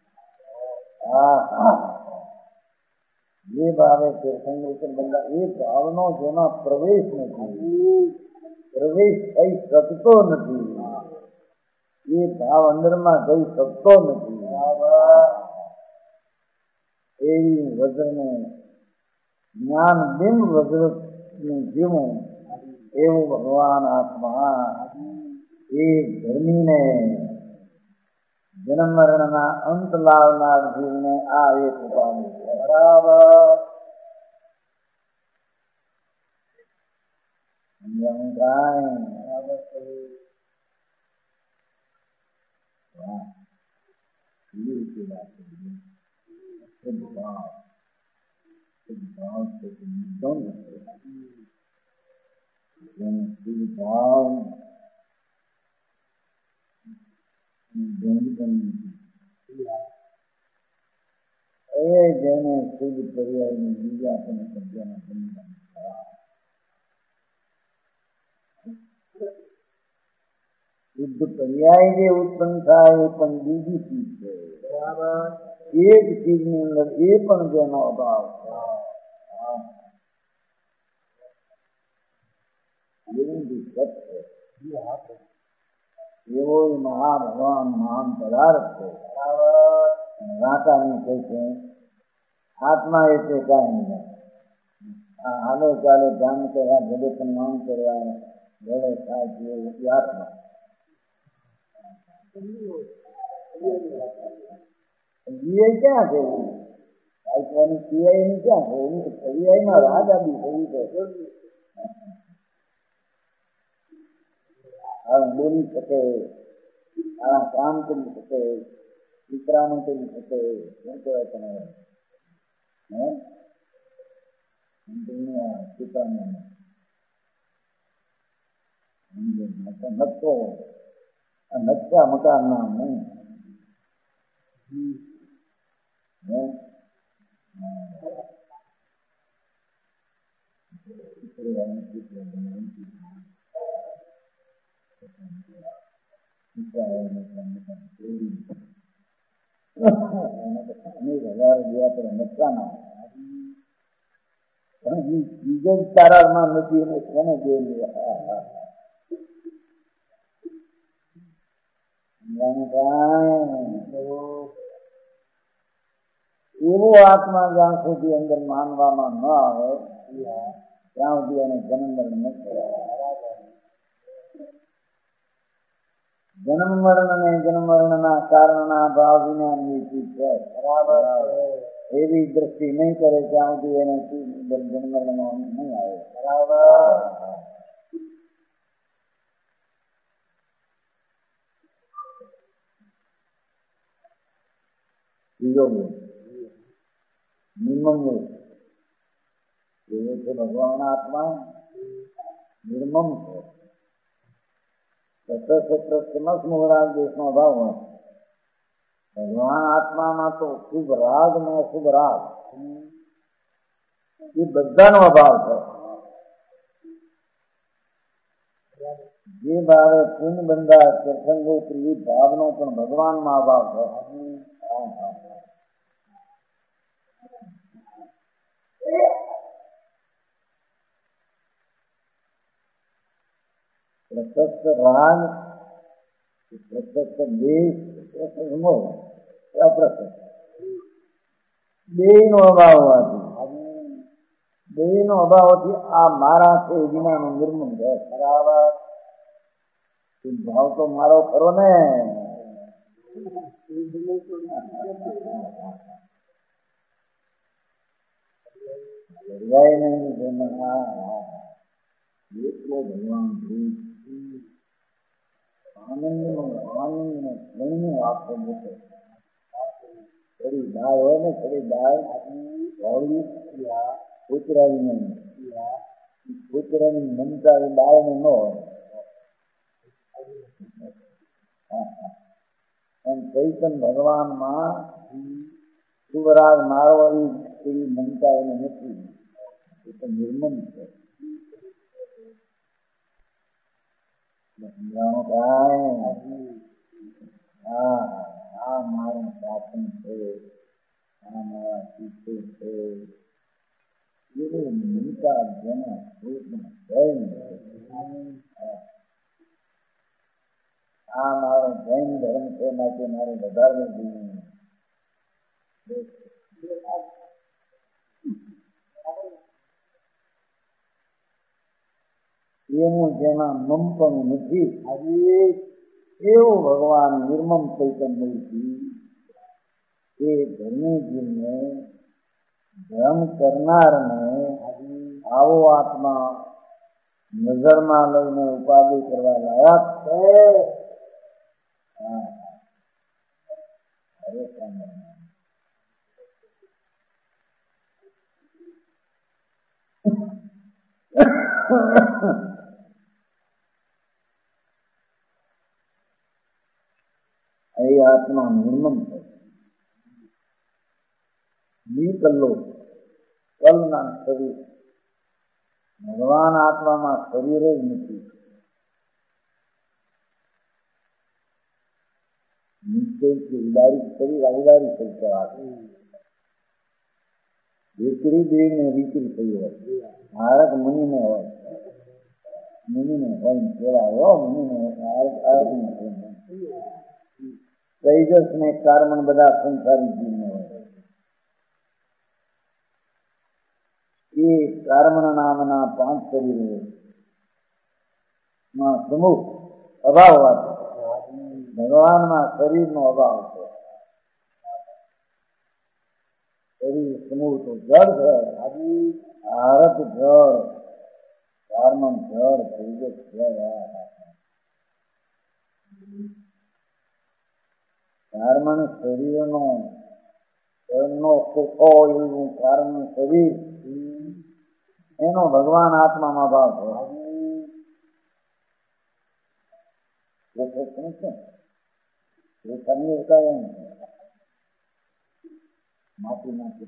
જે ભાવે છે સંગઠન બંધા એ ભાવનો જેમાં પ્રવેશ નથી પ્રવેશ થઈ શકતો નથી એ ભાવ અંદરમાં જઈ શકતો નથી. એવી વજ્રને જ્ઞાન બિંબ વજ્ર જીવું એવું ભગવાન આત્મા એ ધર્મીને જન્મ મરણના અંત લાવનાર જીવને આ એક ઉપાધિ છે. બરાબર એ જેને શુદ્ધ પર્યાયની બીજા પણ શબ્દોના બંધન શુદ્ધ પર્યાય જે ઉત્પન્ન થાય એ પણ બીજી ચીજ છે. બરાબર એક ચીજની અંદર એ પણ જેનો અભાવ એવો મહાભગવાન મહાન પદાર્થ છે. રાકાની કહે છે આત્મા એટલે કાંઈ નહીં હાલે ચાલે ધ્યાન કર્યા જગત નામ કર્યા વડે થાય છે એ આત્મા જીઆઈ ક્યાં છે આત્માની સીઆઈ ની ક્યાં છે એની સીઆઈ માં રાજાદી થવી છે બોલી શકે આ કામ કરી શકે વિશ્રામ કરી શકે શું કહેવાય તમારે નકશો નકશા મકાન નામ નહીં અનેક હજાર ગયા પર નકશા ના બીજા તારામાં નથી એને કોને જોઈ એવો આત્મા જ્યાં સુધી અંદર માનવામાં ન આવે ત્યાં સુધી એને જન્મ મરણ ન કરાય. જન્મ મરણ અને જન્મ મરણના કારણના ભાવ વિના છે. બરાબર એવી દ્રષ્ટિ નહીં કરે ત્યાં સુધી એને જન્મ મરણનો નહીં આવે. બરાબર બીજો નિર્મમ એવો છે ભગવાન આત્મા નિર્મમ છે. સત્ર સમસ્ત મોહરાગ દેશનો ભાવ ભગવાન આત્મામાં તો શુભ રાગ ને અશુભ રાગ એ બધાનો અભાવ છે. જે ભાવે પુણ્ય બંધા સત્સંગોત્રી ભાવનો પણ ભગવાનમાં અભાવ છે. પ્રશસ્ત રાગ, પ્રશસ્ત દેશ, પ્રશસ્ત મોહ, અપ્રશસ્ત બે નો અભાવ હોવાથી બે નો અભાવથી આ મારા છે વિનાનો નિર્મમ છે. બરાબર ભાવ તો મારો ખરો ને. એટલો ભગવાન આનંદ આનંદ લઈને આપતો મોટો થોડી દાળ હોય ને થોડી દાળ વાવડી કૂતરાની નહીં કૂતરાની મમતા એ દાળ ને ન હોય. એમ ચૈતન ભગવાનમાં સુવરાગ મારો એવી મમતા એને નથી. એ તો નિર્મમ છે. હા આ મારું શાસન છે, આ મારા શિષ્ય છે. એવી મમતા જેના સ્વરૂપમાં જૈન આ મારો જૈન ધર્મ છે માટે મારે વધારવું જોઈએ. એનું જેના મમપણું નથી એવું ભગવાન નિર્મમ ચૈતન નથી. એ ધર્મીજીને ધર્મ કરનારને આવો આત્મા નજરમાં લઈને ઉપાધિ કરવા લાયક છે. એ આત્મા નિર્મમ છે. નિકલ્લો કલના શરીર ભગવાન આત્મામાં શરીર જ નથી. નિશ્ચયથી ઉદારી શરીર ઉદારી શકતા દીકરી દેવીને દીકરી થઈ હોય ભારત મુનિને હોય મુનિને હોય કેવા હો મુનિને તૈજસ ને કાર્મન બધા સંસારી જીવને હોય. એ કાર્મન નામના પાંચ શરીરો માં સમૂહ અભાવ હોવાથી ભગવાનમાં શરીરનો અભાવ છે. શરીર સમૂહ તો જળ છે. ભારત જળ કાર્મન જળ તૈજસ જળ કાર્મન શરીરનો એમનો ખોખો એવું કારણ શરીર એનો ભગવાન આત્મામાં ભાવ છે. માટી નાખી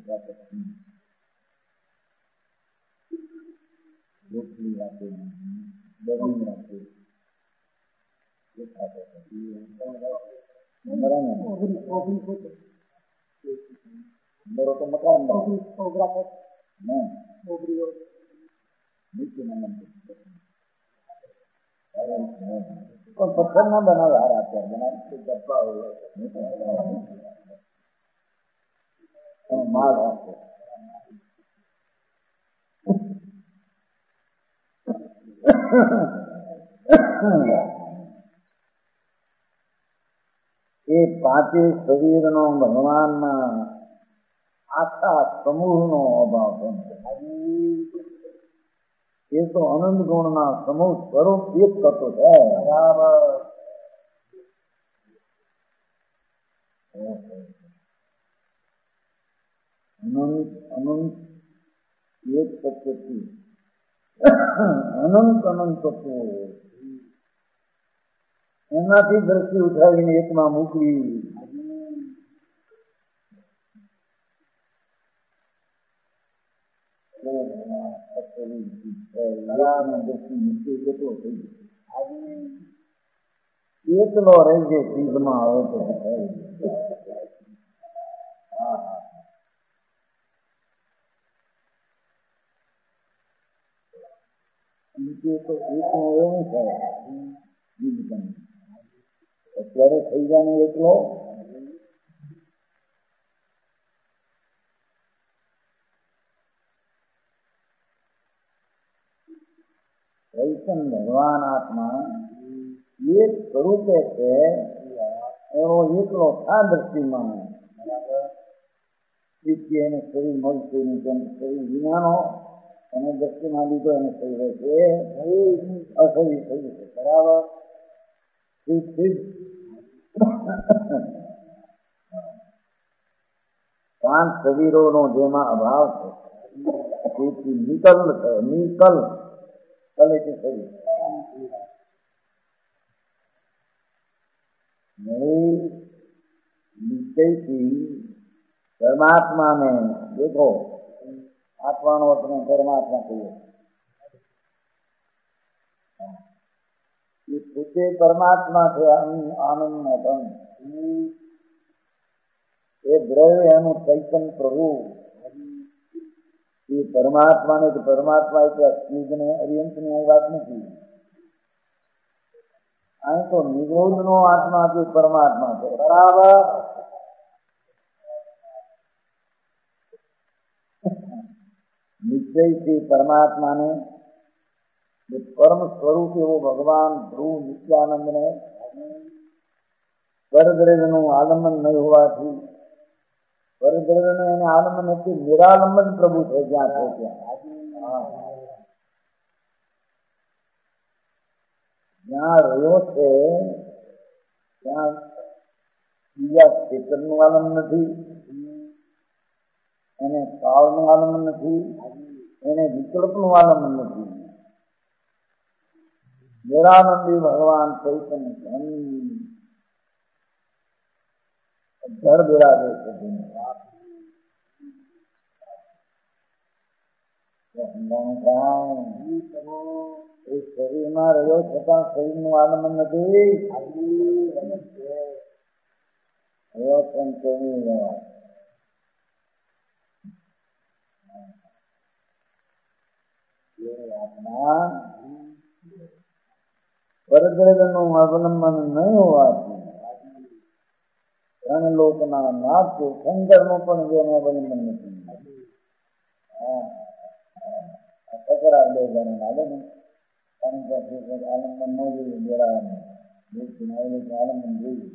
રોટલી રાખે દહીં રાખે બરો તો મકાન પથ્થર ના બનાવે હાર અત્યારે બનાવે માલ રાખે. એ પાંચે શરીરનો ભગવાનના આખા સમૂહનો અભાવ છે. એ તો અનંત ગુણના સમૂહ સ્વરૂપ એક થતો છે. અનંત અનંત એક તત્વથી અનંત અનંત તત્વો એનાથી દ્રષ્ટિ ઉઠાવીને એકમાં મૂકવી. દ્રષ્ટિ મૂકી જતો થઈ એકલો રહેજે ચીજમાં આવે તો નીચે તો એકલો એવું થાય જીવન અત્યારે થઈ જાય ને એકલો વૈષ્ણવ ભગવાન આત્મા એક સ્વરૂપે છે એવો એકલો આ દ્રષ્ટિમાં એને શરીર મળશે નહીં તેમ શરીર વિનાનો એને દ્રષ્ટિમાં લીધો એને શરીર છે અશરીર થઈ છે બરાબર પાંચ શરીરોનો જેમાં અભાવ છે તેથી નિકલ છે નિકલ કલે કે શરીર निश्चय परमात्मा में देखो आत्मा नो अपने परमात्मा कहिए ये પોતે પરમાત્મા છે આનંદ પણ એ દ્રવ્ય એનું ચૈતન્ય પ્રભુ એ પરમાત્મા ને પરમાત્મા એટલે અસ્તિત્વ ને અરિયંત ની વાત નથી અહીં તો નિરોધ નો આત્મા જે પરમાત્મા છે બરાબર નિશ્ચય થી પરમાત્મા ને परम स्वरूप एवं भगवान ध्रुव नित्यानंद ने परद्रव्य નું આલંબન નહીં હોવાથી પરદ્રવ્ય નું એને આલંબન નથી નિરાલંબન પ્રભુ છે જ્યાં છે ત્યાં જ્યાં રહ્યો છે ત્યાં બીજા ક્ષેત્રનું આલંબન નથી એને કાળનું આલંબન નથી એને વિકલ્પનું આલંબન નથી निरानंदी भगवान चैतन्य जड़ बिराजे शरीर में रहो छता शरीर नु आलंबन नहीं आत्मा પરદ્રવ્ય નું અવલંબન નહીં હોવાથી ત્રણ લોકના નાથ છે શંકર નું પણ જેનું અવલંબન નથી તકરાર બે જણ આવે ને આલંબન ન જોઈએ જોડાવાનું આલંબન જોઈએ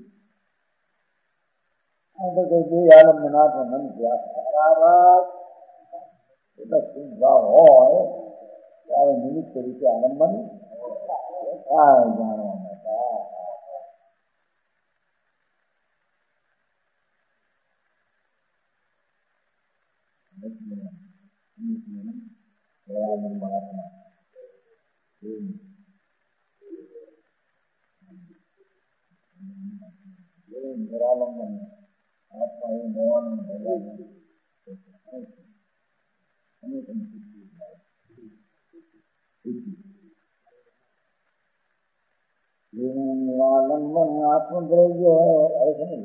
તો કઈ બે આલંબન આપો મન બરાબર એટલે સુભાવ હોય ત્યારે નિમિત્ત રીતે આલંબન આ જાણવા નિરાલંબન આત્મા એ ભગવાન निरालंबन आत्मद्रव्य ऐसे नहीं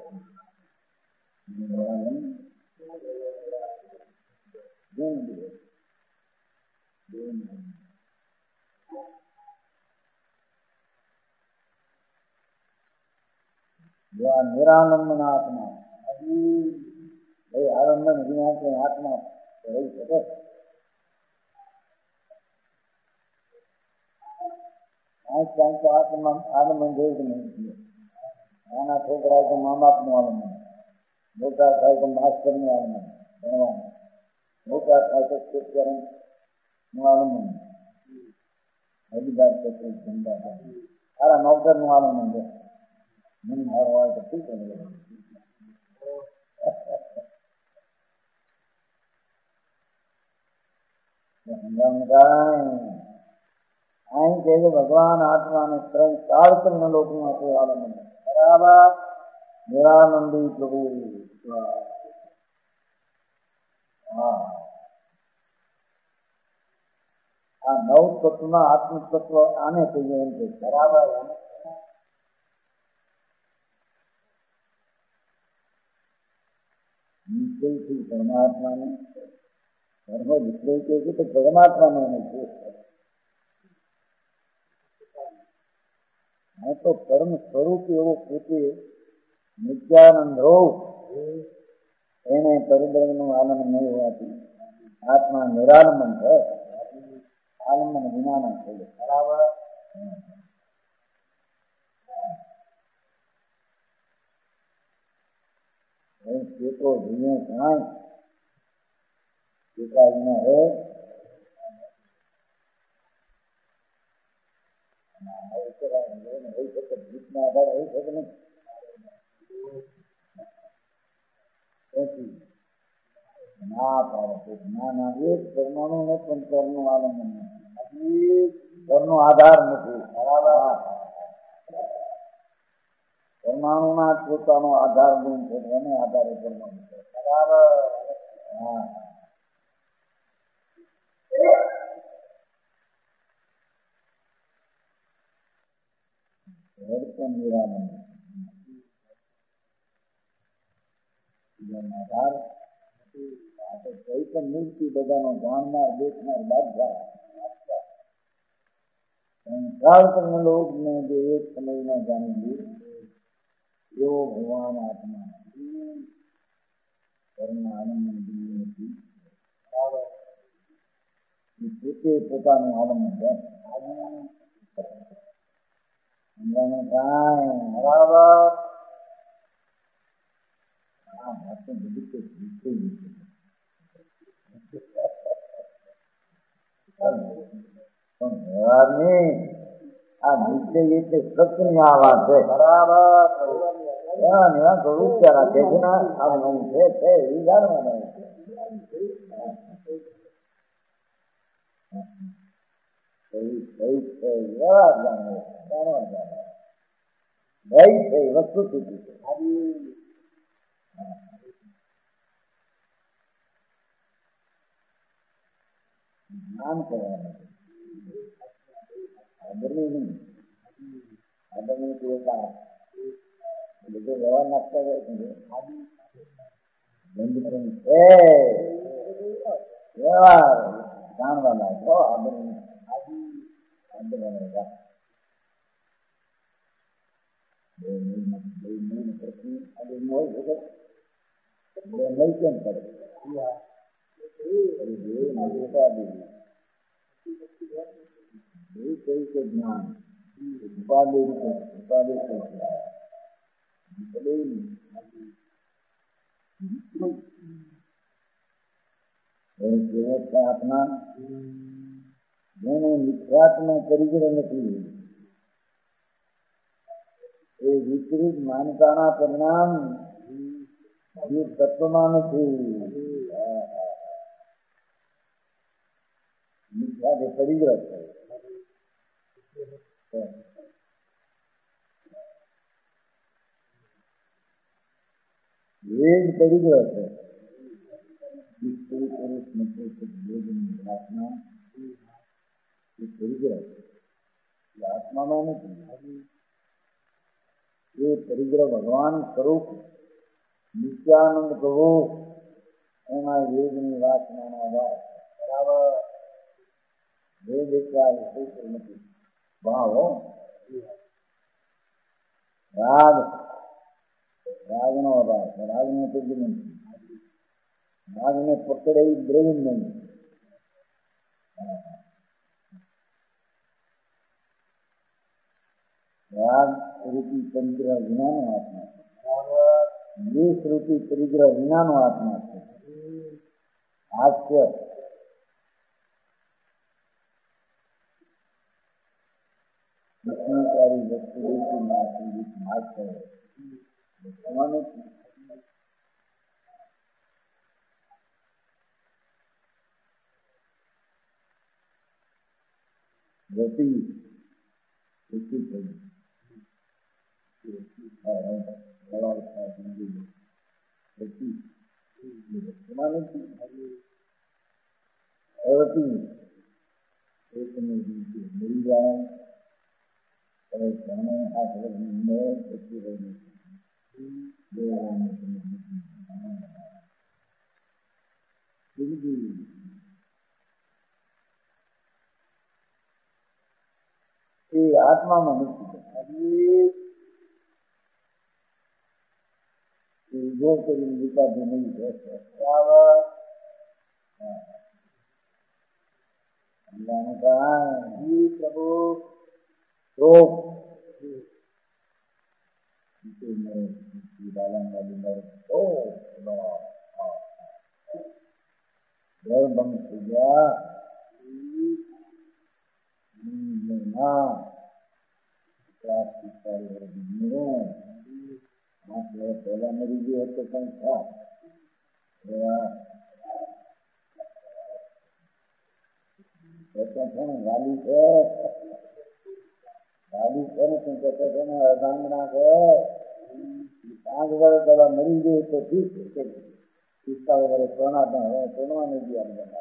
निरालंबन आत्मा अभी भाई आलंबन बिना के आत्मा रही सके आज टाइम तो आत्मा आलंबन જોઈ નહીં નાના છોકરા તો મા બાપ નું આલંબન મોટા થાય તો માસ્ટર નું આલંબન ભણવાનું મોટા થાય તો શિક્ષક નું આલંબન અધિકાર ક્ષેત્ર ધંધા સારા નોકર નું આલંબન છે મને હાર હોય તો ઠીક અહીં કહે છે ભગવાન આત્માને ત્રણ ચાર ત્રણ લોકમાં છે આલંબન બરાબર નિરાનંદી પ્રભુ હા આ આ નવ તત્વના આત્મ તત્વ આને કહીએ એમ કે બરાબર નિશ્ચયથી પરમાત્માને ધર્મ વિશ્લેષ કહે છે તો પરમાત્માને એને શોધ કરે તો કર્મ સ્વરૂપ એવો પોતે નિત્યાનંદ હોવ એને પરિબ્રહ્મનું આલંબન નહીં હોવાથી આત્મા નિરાલંબન છે આલંબન વિનાના છે બરાબર ચેતો જોઈએ કાંઈ ચેતા વિના હે ગીતના આધારે હોય છે કે નહીં ના પાડે ના ના એક પરમાણુ ને પણ ઘરનું આલંબન નથી ઘરનો આધાર નથી બરાબર પરમાણુના પોતાનો આધાર ગુણ છે એને આધારે પરમાણુ છે બરાબર હા નિરાલંબન આધાર કઈ પણ મૂર્તિ બધાનો જાણનાર દેખનાર બાદશાહ કાલ તમે લોક ને જે એક સમયમાં જાણી લીધું એવો ભગવાન આત્મા કર્મ આનંદ નથી પોતે પોતાનું આનંદ છે બરાબર આ વાત બધી તો પણ વ્યવહારની આ નિશ્ચય એટલે સત્યની આ વાત છે બરાબર એવા થોડું ચારા છે છે આ નવું છે તે એ જાણવાનું વસ્તુ સુધી જ્ઞાન કરવાનું આદરની નહીં આદરની તો એક બધો વ્યવહાર નાખતા હોય વ્યવહાર જાણવા લાગતો આદરની કેમ કરે જ્ઞાન ઉપાધિ ઉપાધિ આપના જેને મિથ્યાત્મા કરી નથી એ વિપરીત માનતાના પરિણામ જે તત્વમાં નથી મિથ્યા જે પરિગ્રહ છે એ જ પરિગ્રહ છે આત્મા એ પરિગ્રહ આત્મામાં નથી એ પરિગ્રહ ભગવાન સ્વરૂપ નિત્યાનંદ કહો એમાં વેદની વાસનાનો અભાવ બરાબર વેદ એટલે નથી ભાવ રાગ રાગનો અભાવ રાગને તો નથી રાગને પકડે એ દ્રવ્ય નહીં રાગ રૂપી પરિગ્રહ વિનાનો આત્મા દ્વેષ રૂપી પરિગ્રહ વિનાનો આત્મા છે હાસ્ય વિષ્ણુકારી વસ્તુ રૂપી નાસી હાસ્ય ગતિ ગતિ થઈ એક ને દિવસે મરી જાય તો જાણે આ જગતને પછી રહી એ આત્મામાં નથી ઉભો કરીને વિકાસી નહીં રહેશે પ્રભુ રોગ બંધ થઈ ગયા પહેલા મરી ગયો હતો કઈ ખાસ વાલી છે વાલી છે ને તું કહેતો છે ને અર્ધાંગના છે પાંચ વર્ષ પહેલા મરી ગયું તો ઠીક છે પિસ્તાળીસ વર્ષ સોના પણ હવે સોનવા નહીં ગયા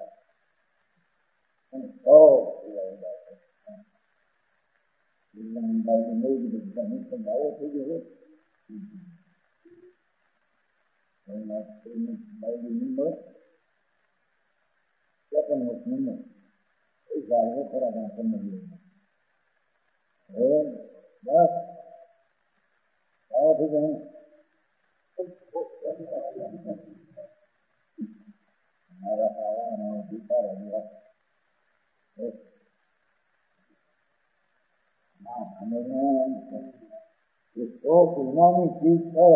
વિનાની ચીજ છે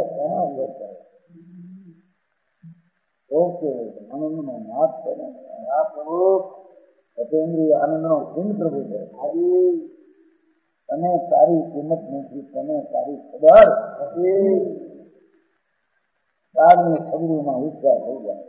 ઓકે આનંદનો નાશ કરે આ પ્રભુ સતેન્દ્રિય આનંદનો સિંહ પ્રભુ છે આજે તને તારી કિંમત નથી તને તારી ખબર નથી તારની ખબરીમાં ઉચ્ચાર થઈ જાય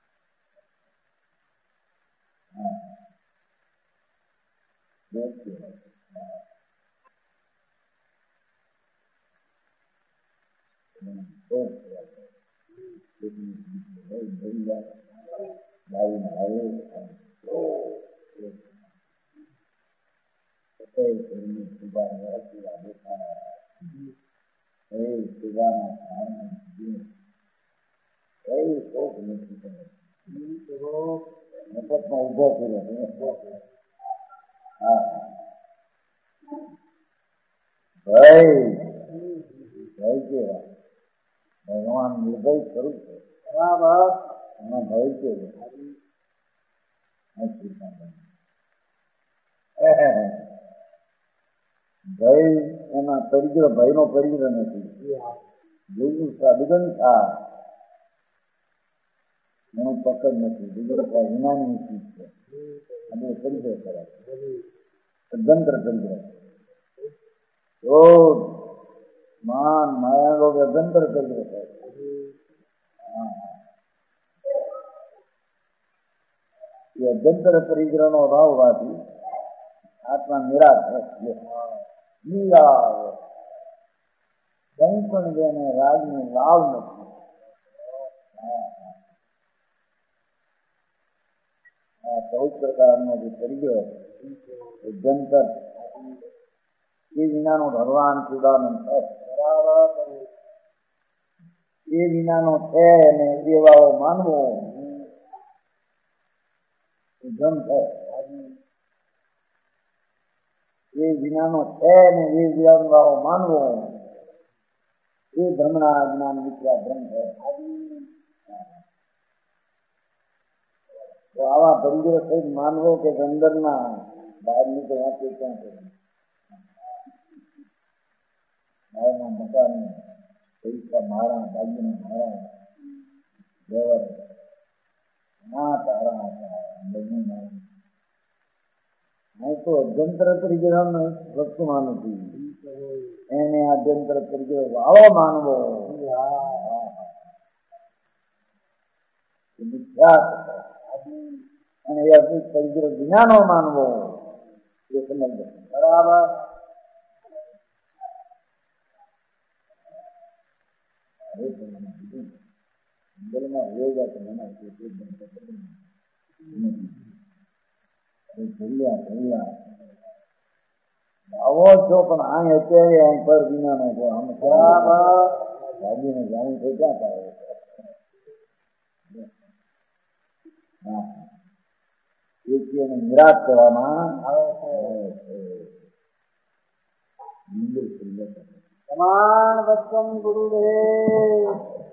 ઉભો કર્યો ભય ભય કેવા ભગવાન નિર્ભય સ્વરૂપ છે એમાં ભય છે ભય એના પરિગ્રહ ભય નો પરિગ્રહ નથી દિગંતા એનું પકડ નથી દિગંતા વિનાની ચીજ છે અને પરિગ્રહ કરે તદ્દંતર પરિગ્રહ ક્રોધ માન માયા લોગ અભ્યંતર પરિગ્રહ થાય એ અભ્યંતર પરિગ્રહ નો અભાવ હોવાથી આત્મા નિરાશ કઈ પણ જેને રાજની લાવ નથી આ ચૌદ પ્રકારનો જે પરિગ્રહ અભ્યંતર એ વિનાનો ભગવાન ચુડાનંદ છે એ વિનાનો છે અને દેવાઓ માનવો ધન છે એ વિનાનો છે ને એ વિનાનો માનવો એ ભ્રમણા જ્ઞાન વિદ્યા ભ્રમ છે તો આવા પરિગ્રહ સહિત માનવો કે અંદરના બહારની તો વાંચે ક્યાં છે બહારના મકાન પૈસા મારા દાગીના મારા વ્યવહાર ના તારા લગ્ન મારા નહીં તો અભ્યંતર પરિગ્રહ વસ્તુમાં નથી એને આભ્યંતર પરિગ્રહ વાળો માનવો અને એ અભિત પરિગ્રહ વિનાનો માનવો એ સમજ બરાબર અંદરમાં હોઈ જાય તો મને ભૂલ્યા ભૂલ્યા આવો છો પણ આ અત્યારે આમ પર વિનાનો છો આમ ભાગીને જાણી તો ક્યાં થાય વ્યક્તિઓને નિરાશ કરવામાં આવે છે. પ્રમાણ વચન ગુરુદેવ